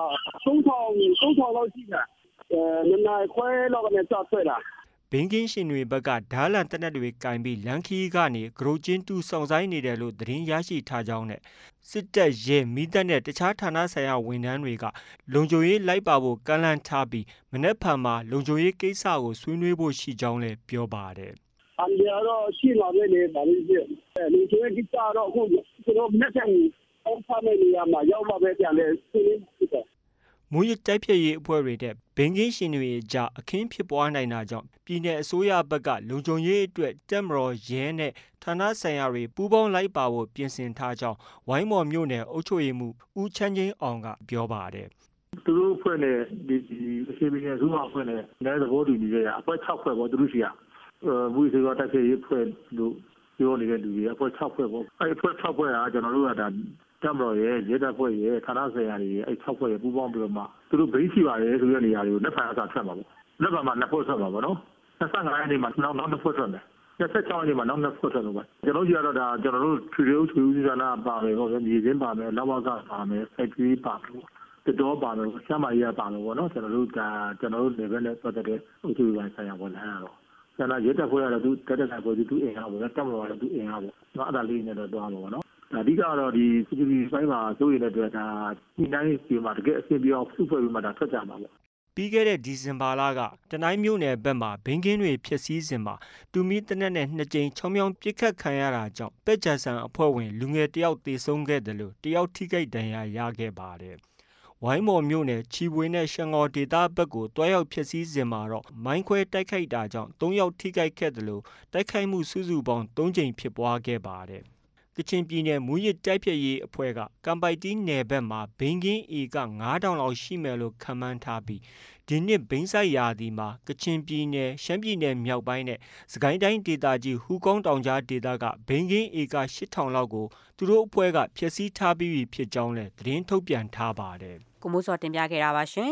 3000လောက်ရှိတယ်နားခွဲလောက်ကနေစထွက်လာဘင်းကင်းရှင်တွေဘက်ကဓားလန်တက်နက်တွေကင်ပြီးလန်ခီကနေဂရိုချင်းတူဆောင်ဆိုင်နေတယ်လို့သတင်းရရှိထားကြောင်းနဲ့စစ်တပ်ရဲမိတပ်နဲ့တခြားဌာနဆိုင်ရာဝန်ထမ်းတွေကလုံခြုံရေးလိုက်ပါဖို့ကမ်းလှမ်းထားပြီးမနေ့ဖန်မှာလုံခြုံရေးကိစ္စကိုဆွေးနွေးဖို့ရှိကြောင်းလည်းပြောပါတယ်အန်ဒီယာတော့ရှိလာတယ်လေဒါလေးလုံခြုံရေးကိစ္စတော့အခုကျွန်တော်မနေ့ကအောင်ဖာမေးနေရမှာရောက်မှပဲပြန်လဲဆွေးနွေးဖြစ်တယ်မူရစ်တိုက်ဖြတ်ရေးအဖွဲ့တွေတဲ့ဘင်ကင်းရှင်တွေကြားအခင်းဖြစ်ပွားနိုင်တာကြောင့်ပြည်내အစိုးရဘက်ကလုံခြုံရေးအတွက်တပ်မတော်ရဲနဲ့ဌာနဆိုင်ရာတွေပူးပေါင်းလိုက်ပါဖို့ပြင်ဆင်ထားကြောင်းဝိုင်းမော်မြို့နယ်အုပ်ချုပ်ရေးမှူးဦးချမ်းချင်းအောင်ကပြောပါတယ်သူတို့ဖွဲ့နဲ့ဒီအစီအစဉ်အစိုးရဖွဲ့နဲ့လည်းသဘောတူညီကြရအဖွဲ့6ဖွဲ့ပေါ့သူတို့ရှိရမူရစ်စေးတိုက်ဖြတ်ရေးအဖွဲ့လို့ပြောနေတဲ့လူတွေအဖွဲ့6ဖွဲ့ပေါ့အဲ့အဖွဲ့6ဖွဲ့ကကျွန်တော်တို့ကဒါတပ်မတော်ရဲ့ရဲတပ်ဖွဲ့ရဲ့ဌာနဆိုင်ရာတွေရဲ့အဲ့6ဖွဲ့ရဲ့ပူးပေါင်းပြီးတော့မှသူတို့ဘိန်းရှိပါတယ်ဆိုတဲ့နေရာတွေကိုလက်ဖက်အစားဆက်မှာပေါ့လက်ဖက်မှာ2ဖွဲ့ဆက်မှာပေါ့နော်25ရက်နေ့မှာနောက်2ဖွဲ့ဆက်မယ်26ရက်နေ့မှာနောက်2ဖွဲ့ဆက်လို့ပါကျွန်တော်ကြီးကတော့ဒါကျွန်တော်တို့ထွေထွေဦးစီးဌာနပါမယ်ပေါ့မြေစင်းပါမယ်လောက်ပါကပါမယ်ဖက်ထရီပါမယ်တော်ပါမယ်ဆမ်းမကြီးရပါမယ်ပေါ့နော်ကျွန်တော်တို့ level နဲ့ပတ်သက်တဲ့အုပ်ချုပ်ရေးဆိုင်ရာဝန်ထမ်းကတော့ဆန္ဒရဲတပ်ဖွဲ့ကတော့သူတက်တဲ့ဖွဲ့သူအင်အားပေါ့တပ်မတော်ကတော့သူအင်အားပေါ့နော်အဲ့ဒါလေးနဲ့တော့တွားမှာပေါ့နော်အဓိကတော့ဒီ security ဆိုင်မှာစိုးရိမ်တဲ့အတွက်ဒါဒီတိုင်းစီမှာတကယ်အဆင်ပြေအောင်စုဖွဲ့ပြီးမှဒါထွက်ကြမှာပေါ့ပြီးခဲ့တဲ့ဒီဇင်ဘာလကတနိုင်းမြို့နယ်ဘက်မှာဘင်းကင်းတွေဖျက်ဆီးစဉ်မှာတူမီတနက်နဲ့2ကြိမ်ချောင်းမြောင်းပစ်ခတ်ခံရတာကြောင့်ပက်ဂျန်ဆန်အဖွဲ့ဝင်လူငယ်တယောက်သေဆုံးခဲ့တယ်လို့တယောက်ထိခိုက်ဒဏ်ရာရခဲ့ပါတယ်ဝိုင်းမော်မြို့နယ်ချီပွေနဲ့ရှန်ငေါ်ဒေသဘက်ကိုတွားရောက်ဖျက်ဆီးစဉ်မှာတော့မိုင်းခွဲတိုက်ခိုက်တာကြောင့်3ယောက်ထိခိုက်ခဲ့တယ်လို့တိုက်ခိုက်မှုစုစုပေါင်း3ကြိမ်ဖြစ်ပွားခဲ့ပါတယ်ကချင်ပြည်နယ်မူရစ်တိုက်ဖြတ်ရေးအဖွဲ့ကကံပိုက်တီးနယ်ဘက်မှာဘိန်းကင်းဧက9000လောက်ရှိမယ်လို့ခန့်မှန်းထားပြီးဒီနှစ်ဘိန်းဆိုင်ရာဒီမှာကချင်ပြည်နယ်ရှမ်းပြည်နယ်မြောက်ပိုင်းနဲ့စကိုင်းတိုင်းဒေသကြီးဟူကောင်းတောင်ကြားဒေသကဘိန်းကင်းဧက8000လောက်ကိုသူတို့အဖွဲ့ကဖျက်ဆီးထားပြီးဖြစ်ကြောင်းလည်းသတင်းထုတ်ပြန်ထားပါတယ်ကိုမိုးစောတင်ပြခဲ့တာပါရှင်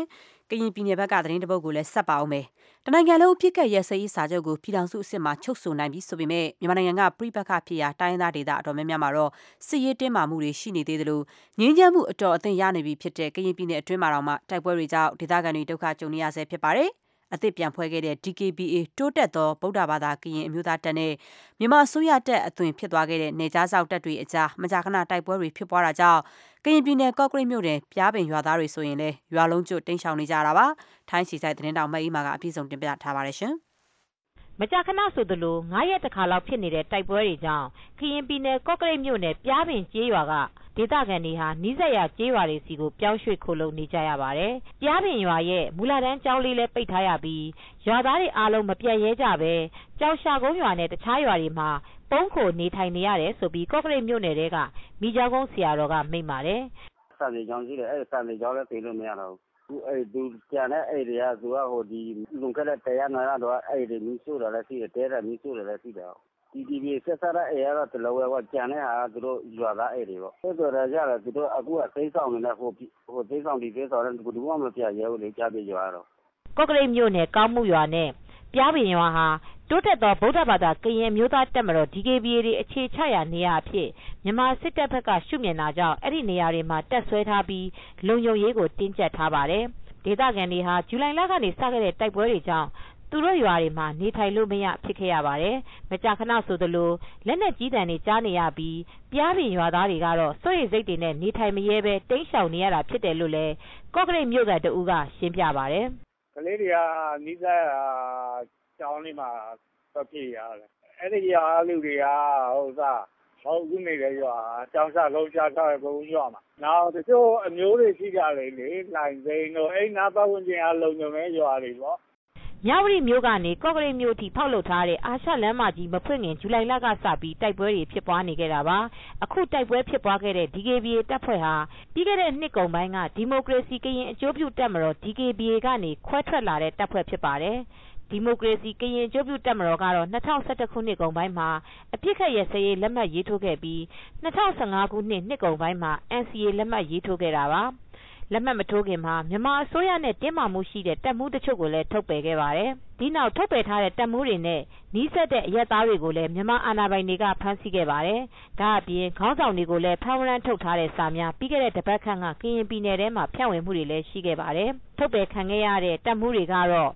ကရင်ပြည်နယ်ဘက်ကသတင်းတပုတ်ကိုလည်းဆက်ပါအောင်မယ်။တနိုင်ငံလုံးအပြစ်ကတ်ရက်စဲရေးစာချုပ်ကိုပြည်ထောင်စုအဆင့်မှာချုပ်ဆိုနိုင်ပြီဆိုပေမဲ့မြန်မာနိုင်ငံကပြည်ပခဖြစ်ရာတိုင်းသားဒေသအတော်များများမှာတော့စစ်ရေးတင်းမာမှုတွေရှိနေသေးတယ်လို့ငြင်းချမ်းမှုအတော်အသင့်ရနေပြီဖြစ်တဲ့ကရင်ပြည်နယ်အတွင်းမှာတော့မှတိုက်ပွဲတွေကြောင့်ဒေသခံတွေဒုက္ခကြုံနေရဆဲဖြစ်ပါတယ်။အသစ်ပြန်ဖွဲ့ခဲ့တဲ့ DKBA တိုးတက်သောဗုဒ္ဓဘာသာကရင်အမျိုးသားတပ်နဲ့မြန်မာအစိုးရတပ်အသွင်ဖြစ်သွားခဲ့တဲ့နေကြားစောက်တပ်တွေအကြားမကြာခဏတိုက်ပွဲတွေဖြစ်ပွားတာကြောင့်ကရင်ပြည်နယ်ကော့ကရိတ်မြို့နယ်ပြားပင်ရွာသားတွေဆိုရင်လည်းရွာလုံးကျွတ်တိမ်းရှောင်နေကြတာပါ။ထိုင်းစီဆိုင်သတင်းတောင်မအေးမာကအပြည့်စုံတင်ပြထားပါတယ်ရှင်။မကြာခဏဆိုသလို9ရက်တခါလောက်ဖြစ်နေတဲ့တိုက်ပွဲတွေကြောင့်ကရင်ပြည်နယ်ကော့ကရိတ်မြို့နယ်ပြားပင်ကျေးရွာကဒေသခံတွေဟာနီးစပ်ရာကျေးရွာတွေစီကိုပြောင်းရွှေ့ခိုလုံနေကြရပါတယ်။ပြားပင်ရွာရဲ့မူလတန်းကျောင်းလေးလည်းပိတ်ထားရပြီးရွာသားတွေအားလုံးမပြတ်ရဲကြပဲကြောင်ရှာကုန်းရွာနဲ့တခြားရွာတွေမှာပုံးခိုနေထိုင်နေရတယ်ဆိုပြီးကော့ကရိတ်မြို့နယ်ထဲကမိကျောင်းကုန်းဆရာတော်ကမိန့်ပါတယ်။စာပြေကျောင်းရှိတယ်အဲ့စာပြေကျောင်းလည်းသိလို့မရတော့ဘူး။အဲ့ဒီကျန်တဲ့အဲ့တွေကသူကဟိုဒီလုံခဲ့တဲ့တရားနာရတော့အဲ့ဒီမိဆိုးတယ်လည်းရှိတယ်တဲတယ်မိဆိုးတယ်လည်းရှိတယ်ဒီဆက်စားတဲ့အဲ့တော့တလောကကြံတဲ့ဟာသူတို့ရွာသားအဲ့တွေပေါ့ဆက်တော်ရကြတယ်သူတို့အခုကသိဆောင်နေတဲ့ဟိုသိဆောင်ဒီသိဆောင်တဲ့ဘယ်သူမှမပြရဲဘူးလေကြားပြရွာတော့ကော့ကရိတ်မြို့နယ်ကောင်းမှုရွာနဲ့ပြားပင်ရွာဟာတိုးတက်သောဗုဒ္ဓဘာသာကရင်မျိုးသားတပ်မတော် DKBA တွေအခြေချရာနေရာအဖြစ်မြန်မာစစ်တပ်ဘက်ကရှုမြင်တာကြောင့်အဲ့ဒီနေရာတွေမှာတက်ဆွဲထားပြီးလုံခြုံရေးကိုတင်းကျပ်ထားပါတယ်ဒေသခံတွေဟာဇူလိုင်လကနေစခဲ့တဲ့တိုက်ပွဲတွေကြောင့်သူတို့ရွာတွေမှာနေထိုင်လို့မရဖြစ်ခဲ့ရပါတယ်။မကြာခဏဆိုသလိုလက်နက်ကြီးတံတွေကြားနေရပြီးပြားပင်ရွာသားတွေကတော့စိုးရိမ်စိတ်တွေနဲ့နေထိုင်မရဲပဲတိမ်းရှောင်နေရတာဖြစ်တယ်လို့လည်းကော့ကရိတ်မြို့ကတဦးကရှင်းပြပါတယ်။ကလေးတွေကနီးစပ်ကျောင်းလေးမှာတော့ဖြစ်ရတယ်။အဲ့ဒီရွာလူတွေကဟုတ်ခုနေတဲ့ရွာကျောင်းစားလုံးချထားတဲ့ဘုံရွာမှာနောက်တချို့အမျိုးတွေရှိကြလေလိုင်စိန်တို့အိမ်နာပတ်ဝန်းကျင်အလုံးစုံမဲ့ရွာတွေပေါ့မြဝတီမြို့ကနေကော့ကရိတ်မြို့အထိဖောက်လုပ်ထားတဲ့အာရှလမ်းမကြီးမဖွင့်ခင်ဇူလိုင်လကစပြီးတိုက်ပွဲတွေဖြစ်ပွားနေခဲ့တာပါအခုတိုက်ပွဲဖြစ်ပွားခဲ့တဲ့ DKBA တပ်ဖွဲ့ဟာပြီးခဲ့တဲ့နှစ်ကုန်ပိုင်းကဒီမိုကရေစီကရင်အကျိုးပြုတပ်မတော် DKBA ကနေခွဲထွက်လာတဲ့တပ်ဖွဲ့ဖြစ်ပါတယ်ဒီမိုကရေစီကရင်အကျိုးပြုတပ်မတော်ကတော့2011ခုနှစ်ကုန်ပိုင်းမှာအပြစ်ခတ်ရစရေးလက်မှတ်ရေးထိုးခဲ့ပြီး2015ခုနှစ်နှစ်ကုန်ပိုင်းမှာ NCA လက်မှတ်ရေးထိုးခဲ့တာပါလက်မှတ်မထိုးခင်မှာမြန်မာအစိုးရနဲ့တင်းမာမှုရှိတဲ့တပ်မှုတချို့ကိုလည်းထုတ်ပယ်ခဲ့ပါတယ်။ဒီနောက်ထုတ်ပယ်ထားတဲ့တပ်မှုတွေနဲ့နီးစပ်တဲ့အရက်သားတွေကိုလည်းမြန်မာအာဏာပိုင်တွေကဖမ်းဆီးခဲ့ပါတယ်။ဒါအပြင်ခေါင်းဆောင်တွေကိုလည်းဖမ်းဝရမ်းထုတ်ထားတဲ့စာများပြီးခဲ့တဲ့တပတ်ခန့်ကကရင်ပြည်နယ်ထဲမှာဖြန့်ဝေမှုတွေလည်းရှိခဲ့ပါတယ်။ထုတ်ပယ်ခံခဲ့ရတဲ့တပ်မှုတွေကတော့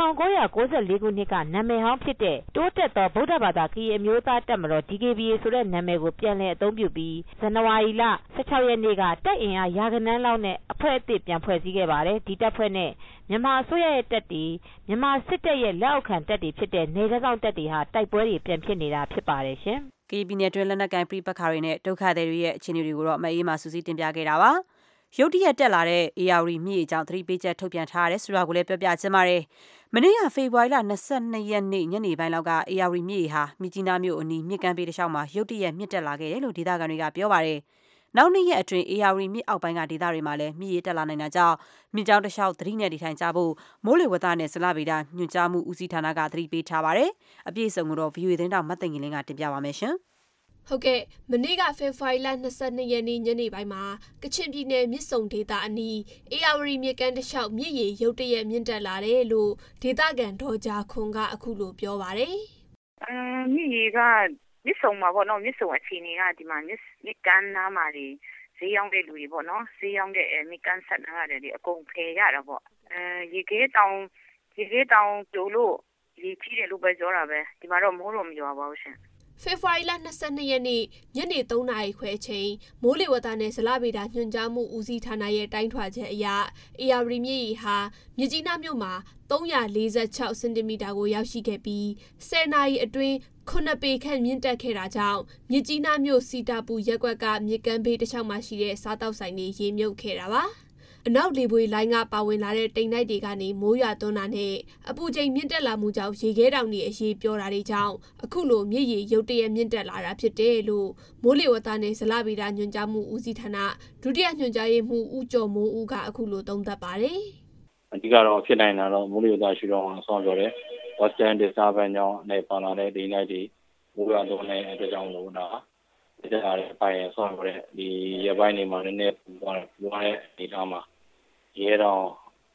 1994ခုနှစ်ကနာမည်ဟောင်းဖြစ်တဲ့တိုးတက်သောဗုဒ္ဓဘာသာကရင်အမျိုးသားတပ်မတော် DKBA ဆိုတဲ့နာမည်ကိုပြန်လည်အသုံးပြုပြီးဇန်နဝါရီလ16ရက်နေ့ကတပ်အင်အားရာဂဏန်းလောက်နဲ့အဖွဲ့အသစ်ပြန်ဖွဲ့စည်းခဲ့ပါတယ်ဒီတပ်ဖွဲ့နဲ့မြန်မာအစိုးရရဲ့တပ်တွေမြန်မာစစ်တပ်ရဲ့လက်အောက်ခံတပ်တွေဖြစ်တဲ့နေကဆောင်တပ်တွေဟာတိုက်ပွဲတွေပြန်ဖြစ်နေတာဖြစ်ပါတယ်ရှင်ကရင်ပြည်နယ်တွင်းလက်နက်ကိုင်ပြည်ပခါတွေနဲ့ဒုက္ခသည်တွေရဲ့အခြေအနေတွေကိုတော့မအေးမာစူးစီးတင်ပြခဲ့တာပါရုတ်တရက်တက်လာတဲ့ AR မြစ်အကြောင်းသတိပေးချက်ထုတ်ပြန်ထားရတယ်ဆိုတာကိုလည်းပြောပြချင်ပါတယ်။မနေ့ကဖေဖော်ဝါရီလ22ရက်နေ့ညနေပိုင်းလောက်က AR မြစ်ဟာမြစ်ကြီးနားမြို့အနီးမြစ်ကမ်းဘေးတစ်လျှောက်မှာရုတ်တရက်မြစ်တက်လာခဲ့တယ်လို့ဒေသခံတွေကပြောပါတယ်။နောက်နေ့ရက်အတွင်း AR မြစ်အောက်ပိုင်းကဒေသတွေမှာလည်းမြစ်ရေတက်လာနိုင်တာကြောင့်မြစ်ကြောင်းတစ်လျှောက်သတိနဲ့နေထိုင်ကြဖို့မိုးလေဝသနဲ့ဇလဗေဒညွှန်ကြားမှုဦးစီးဌာနကသတိပေးထားပါတယ်။အပြည့်အစုံကိုတော့ VOA သတင်းတောက်မတ်သိင်္ဂလင်းကတင်ပြပါမယ်ရှင်။ဟုတ်ကဲ့မနေ့ကဖေဖော်ဝါရီလ22ရက်နေ့ညနေပိုင်းမှာကချင်ပြည်နယ်မြစ်ဆုံဒေသအနီးအေယာဝတီမြစ်ကမ်းတစ်လျှောက်မြစ်ရေရုတ်တရက်မြင့်တက်လာတယ်လို့ဒေသခံဒေါ်ကြာခွန်ကအခုလိုပြောပါတယ်မြစ်ရေကမြစ်ဆုံမှာပေါ့နော်မြစ်ဆုံအခြေအနေကဒီမှာမြစ်ကမ်းနားမှာဈေးရောက်တဲ့လူတွေပေါ့နော်ဈေးရောက်တဲ့မြစ်ကမ်းဆက်နားရတယ်အကုန်ဖယ်ရတာပေါ့ရေခဲတောင်ကျိုးလို့ရေကြီးတယ်လို့ပဲပြောတာပဲဒီမှာတော့မိုးတော့မရွာပါဘူးရှင်ဖေဖော်ဝါရီလ22ရက်နေ့ညနေ3နာရီခွဲအချိန်မိုးလေဝသနဲ့ဇလဗေဒညွှန်ကြားမှုဦးစီးဌာနရဲ့တိုင်းထွာချက်အရအေယာဝတီမြစ်ရေဟာမြစ်ကြီးနားမြို့မှာ346စင်တီမီတာကိုရောက်ရှိခဲ့ပြီး10နာရီအတွင်း9ပေခန့်မြင့်တက်ခဲ့တာကြောင့်မြစ်ကြီးနားမြို့စီတာပူရက်ကွက်ကမြစ်ကမ်းဘေးတစ်လျှောက်မှာရှိတဲ့စားတောက်ဆိုင်တွေရေမြုပ်ခဲ့တာပါအနောက်လေပွေလိုင်းကပါဝင်လာတဲ့တိမ်တိုက်တွေကနေမိုးရွာသွန်းတာနဲ့အပူချိန်မြင့်တက်လာမှုကြောင့်ရေခဲတောင်တွေအရေးပြောတာတွေကြောင့်အခုလိုမြစ်ရေရုတ်တရက်မြင့်တက်လာတာဖြစ်တယ်လို့မိုးလေဝသနဲ့ဇလဗေဒညွှန်ကြားမှုဦးစီးဌာနဒုတိယညွှန်ကြားရေးမှူးဦးကျော်မိုးဦးကအခုလိုသုံးသပ်ပါတယ်။အဓိကတော့ဖြစ်နိုင်တာတော့မိုးလေဝသရှိတော့အောင်ဆောင်းပြောတယ်။ Western Disturbance ကြောင့်နေပါလာတဲ့တိမ်တိုက်တွေမိုးရွာသွန်းတဲ့အတွက်ကြောင့်လို့ဒါဒီတဲ့အားပိုင်ဆောင်းပြောတဲ့ဒီရပိုင်းနေမှာနည်းနည်းပွားတဲ့အနေအထားမှာရဲတော့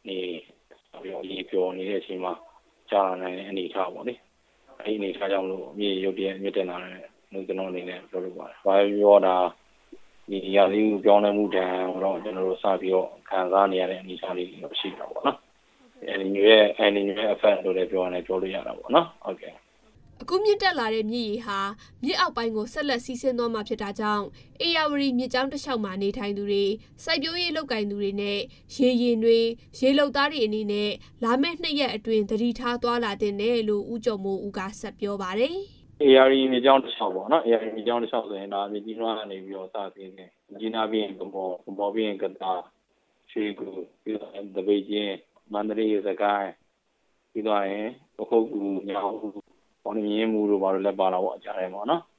ပြီးတော့ရေပျော်နေတဲ့အချိန်မှာကြာလာနိုင်တဲ့အနေအထားပေါ့လေအဲဒီအနေအထားကြောင့်လို့မြေရုပ်တရက်မြင့်တက်လာတဲ့ကျွန်တော်အနေနဲ့ပြောလို့ပါတယ်။ဘာပြောတာဒီရာသီဥတုပြောင်းလဲမှုတန်တော့ကျွန်တော်တို့စပြီးတော့ခံစားနေရတဲ့အနေအထားလေးတွေရှိတာပေါ့နော်။အဲဒီရဲ့ effect လို့လည်းပြောလို့ရတာပေါ့နော်။ဟုတ်ကဲ့အခုမြင့်တက်လာတဲ့မြစ်ရေဟာမြစ်အောက်ပိုင်းကိုဆက်လက်စီးဆင်းသွားမှာဖြစ်တာကြောင့်အေယာဝတီမြစ်ကြောင်းတစ်လျှောက်မှာနေထိုင်သူတွေစိုက်ပျိုးရေးလုပ်ကိုင်သူတွေနဲ့ရေရင်တွေရေလုပ်သားတွေအနေနဲ့လာမယ့်2 ရက်အတွင်းသတိထားသွားလာတဲ့နယ်လို့ဦးကျော်မိုးဦးကဆက်ပြောပါတယ်။အေယာဝတီမြစ်ကြောင်းတစ်လျှောက်ပေါ့နော်အေယာဝတီမြစ်ကြောင်းတစ်လျှောက်ဆိုရင်ဒါမြစ်ကြီးနားကနေပြီးတော့စပြီးနေကြီးနားပြီးရင်ကမောပြီးရင်ကတာရွှေကူပြီးတော့တပိတ်ချင်းမန္တလေးစကိုင်းပြီးတော့ရင်ပခုတ်ကူညောင်ပေါ်နေမြင်းမှုတို့ဘာလို့လက်ပါလာပေါ့အကြတယ်ပေါ့နော်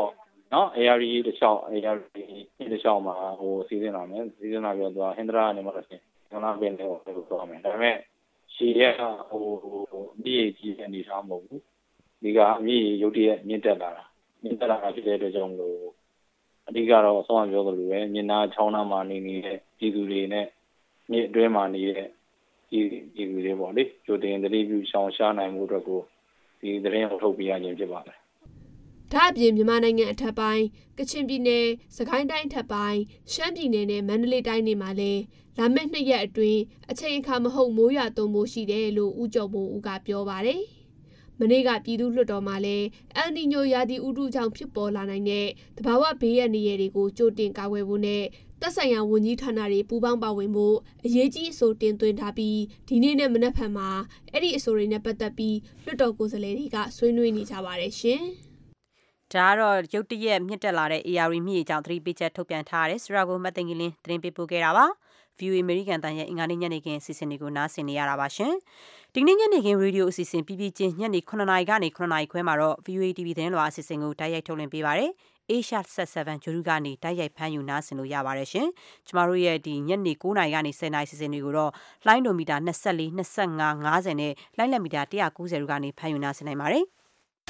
6နော် ARD တစ်လျှောက် ARD တစ်လျှောက်မှာဟိုစီစဉ်လာမယ်စီစဉ်လာပြီးတော့ဟင်္ဒရာကနေမှတော့ရှင်ကျွန်တော်ပင်လေးကိုပြောမယ်ဒါပေမဲ့ရှီရဲ့ဟိုမြေကြီးအနေထားမဟုတ်ဘူးဒီကမြေရုပ်တရက်မြင့်တက်လာတာဖြစ်တဲ့အတွက်ကြောင့်မလို့အဓိကတော့ဆောင်းပြောသလိုပဲမြင်းနာချောင်းနာမှာနေတဲ့ပြည်သူတွေနဲ့မြေအတွင်းမှာနေတဲ့ပြည်သူတွေပေါ့လေကြိုတင်သတိပြုရှောင်ရှားနိုင်မှုအတွက်ကိုဒီသတင်းကိုထုတ်ပြရခြင်းဖြစ်ပါတယ်။ဒါ့အပြင်မြန်မာနိုင်ငံအထက်ပိုင်းကချင်ပြည်နယ်စကိုင်းတိုင်းထက်ပိုင်းရှမ်းပြည်နယ်နဲ့မန္တလေးတိုင်းတွေမှာလည်းလာမယ့်2 ရက်အတွင်းအချိန်အခါမဟုတ်မိုးရွာသွန်းဖို့ရှိတယ်လို့ဦးကျော်မိုးဦးကပြောပါတယ်။မနေ့ကပြည်သူ့လွှတ်တော်မှာလည်းအယ်နီညိုရာသီဥတုကြောင့်ဖြစ်ပေါ်လာနိုင်တဲ့သဘာဝဘေးရန်တွေကိုကြိုတင်ကာကွယ်ဖို့နဲ့သက်ဆိုင်ရာဝန်ကြီးဌာနတွေပူးပေါင်းပါဝင်ဖို့အရေးကြီးအဆိုတင်သွင်းထားပြီးဒီနေ့နဲ့မနက်ဖြန်မှာအဲ့ဒီအဆိုတွေနဲ့ပတ်သက်ပြီးလွှတ်တော်ကိုယ်စားလှယ်တွေကဆွေးနွေးနေကြပါတယ်ရှင်။ဒါကတော့ရုတ်တရက်မြင့်တက်လာတဲ့ AR မြစ်ရေကြောင့်သတိပေးချက်ထုတ်ပြန်ထားရတယ်ဆိုတာကိုမှတ်သိင်္ဂီလင်းသတင်းပေးပို့ခဲ့တာပါ။ VOA American တန်ရဲ့အင်္ဂါနေ့ညနေခင်းအစီအစဉ်တွေကိုနားဆင်နေရတာပါရှင်။ဒီကနေ့ညနေခင်းရေဒီယိုအစီအစဉ်ပြီးချင်းညနေ9:00နာရီကနေ9:00နာရီခွဲမှာတော့ VOA TV သတင်းလွှာအစီအစဉ်ကိုတိုက်ရိုက်ထုတ်လွှင့်ပေးပါရစေ။ Asia Set 7ဂျိုရူကနေတိုက်ရိုက်ဖမ်းယူနားဆင်လို့ရပါတယ်ရှင်။ကျမတို့ရဲ့ဒီညနေ9:00နာရီကနေ10:00နာရီအစီအစဉ်တွေကိုတော့လိုင်းဒိုမီတာ24 25 50နဲ့လိုင်းလက်မီတာ190တို့ကနေဖမ်းယူနားဆင်နိုင်ပါတယ်။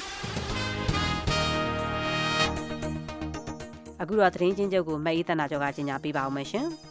အခုတော့သတင်းချင်းချုပ်ကိုမအေးတနာကျော်ကကြီးညာပေးပါအောင်မယ်ရှင်။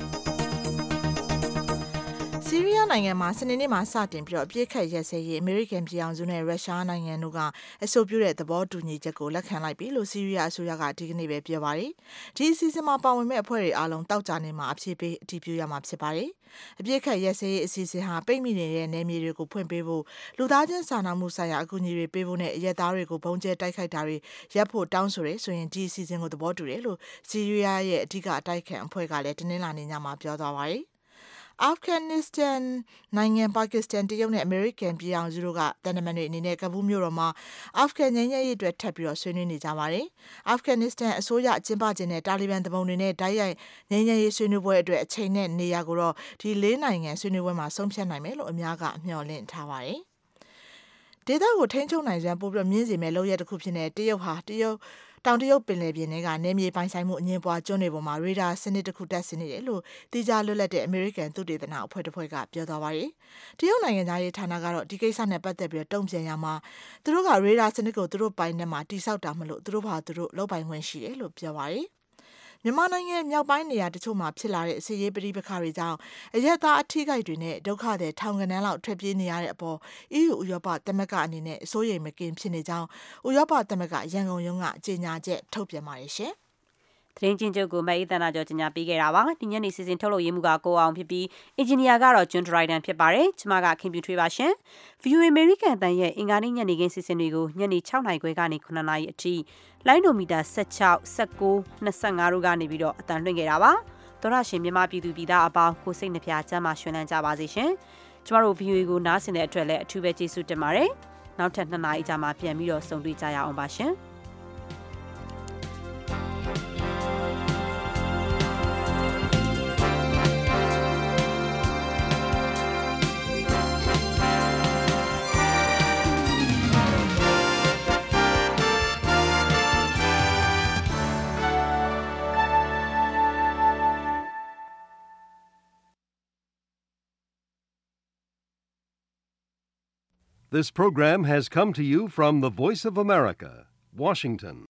ဆီးရီးယားနိုင်ငံမှာစနေနေ့မှာစတင်ပြီးတော့အပြစ်ခတ်ရက်စဲရေးအမေရိကန်ပြည်အောင်စုနဲ့ရုရှားနိုင်ငံတို့ကအဆိုပြုတဲ့သဘောတူညီချက်ကိုလက်ခံလိုက်ပြီလို့ဆီးရီးယားအစိုးရကဒီကနေ့ပဲပြောပါတယ်။ဒီအစီအစဉ်မှာပါဝင်မဲ့အဖွဲ့တွေအားလုံးတောက်ကြနေမှာအဖြစ်ပေးအတည်ပြုရမှာဖြစ်ပါတယ်။အပြစ်ခတ်ရက်စဲရေးအစီအစဉ်ဟာပိတ်မိနေတဲ့နယ်မြေတွေကိုဖွင့်ပေးဖို့လူသားချင်းစာနာမှုဆိုင်ရာအကူအညီတွေပေးဖို့နဲ့အရက်သားတွေကိုဘုံကျဲတိုက်ခိုက်တာတွေရပ်ဖို့တောင်းဆိုရဲဆိုရင်ဒီအစီအစဉ်ကိုသဘောတူတယ်လို့ဆီးရီးယားရဲ့အဓိကအတိုက်ခံအဖွဲ့ကလည်းတင်းနှင်းလာနေညမှာပြောသွားပါတယ်။အာဖဂန်နစ္စတန်နိုင်ငံပါကစ္စတန်တရုတ်နဲ့အမေရိကန်ပြည်အောင်စုတို့ကတန်တမန်တွေအနေနဲ့ကဘူးမြို့တော်မှာအာဖဂန်ငြိမ်းချမ်းရေးအတွက်ထပ်ပြီးတော့ဆွေးနွေးနေကြပါတယ်။အာဖဂန်နစ္စတန်အစိုးရကျင်းပခြင်းနဲ့တာလီဘန်တမန်တွေနဲ့တိုက်ရိုက်ငြိမ်းချမ်းရေးဆွေးနွေးပွဲအတွက်အချိန်နဲ့နေရာကိုတော့ဒီ၄နိုင်ငံဆွေးနွေးပွဲမှာဆုံးဖြတ်နိုင်မယ်လို့အများကမျှော်လင့်ထားပါတယ်။ဒေသကိုထိန်းချုပ်နိုင်စွမ်းပို့ပြီးမြင့်စေမဲ့လုပ်ရတစ်ခုဖြစ်နေတရုတ်ဟာတောင်တရုတ်ပင်လယ်ပြင်ထဲကနေမြေပိုင်ဆိုင်မှုအငင်းပွားကျွန်းတွေပေါ်မှာရေဒါစနစ်တစ်ခုတက်ဆင်းနေတယ်လို့တိကျလွတ်လပ်တဲ့အမေရိကန်သုတေသနအဖွဲ့တစ်ဖွဲ့ကပြောသွားပါတယ်။တရုတ်နိုင်ငံသားရေးဌာနကတော့ဒီကိစ္စနဲ့ပတ်သက်ပြီးတုံ့ပြန်ရမှာသူတို့ကရေဒါစနစ်ကိုသူတို့ပိုင်ထဲမှာတိစောက်တာမလို့သူတို့ဘာသူတို့လုပ်ပိုင်ခွင့်ရှိတယ်လို့ပြောပါတယ်။မြန်မာနိုင်ငံမြောက်ပိုင်းနေရာတချို့မှာဖြစ်လာတဲ့စစ်ရေးပဋိပက္ခတွေကြောင့်အရက်သားအထီးကိတ်တွေနဲ့ဒုက္ခတွေထောင်ကနန်းလောက်ထွက်ပြေးနေရတဲ့အပေါ် EU ဥရောပသမဂ္ဂအနေနဲ့စိုးရိမ်မကင်းဖြစ်နေကြောင်းဥရောပသမဂ္ဂရန်ကုန်ရုံးကကြေညာချက်ထုတ်ပြန်ပါတယ်ရှင်။သတင်းချင်းချုပ်ကိုမအေးတနာကျော်ကြီးညာပေးခဲ့တာပါဒီညနေစီစဉ်ထုတ်လို့ရေးမှုကကိုအောင်ဖြစ်ပြီးအင်ဂျင်နီယာကတော့ကျွန်းဒရိုင်ဒန်ဖြစ်ပါတယ်ကျမကခင်ပြထွေးပါရှင် VOA American တန်ရဲ့အင်္ဂါနေ့ညနေခင်းစီစဉ်တွေကိုညနေ6:00နာရီခွဲကနေ9:00နာရီအထိလိုင်းဒိုမီတာ16 19 25တို့ကနေပြီးတော့အတန်လွှင့်ခဲ့တာပါသောရရှင်မြန်မာပြည်သူပြည်သားအပေါင်းကိုစိတ်နှပြချမ်းသာရွှင်လန်းကြပါစေရှင်ကျမတို့ VOA ကိုနားဆင်တဲ့အတွက်လည်းအထူးပဲကျေးဇူးတင်ပါတယ်နောက်ထပ်2 နာရီကြာမှပြန်ပြီးတော့ဆုံတွေ့ကြရအောင်ပါရှင် This program has come to you from the Voice of America, Washington.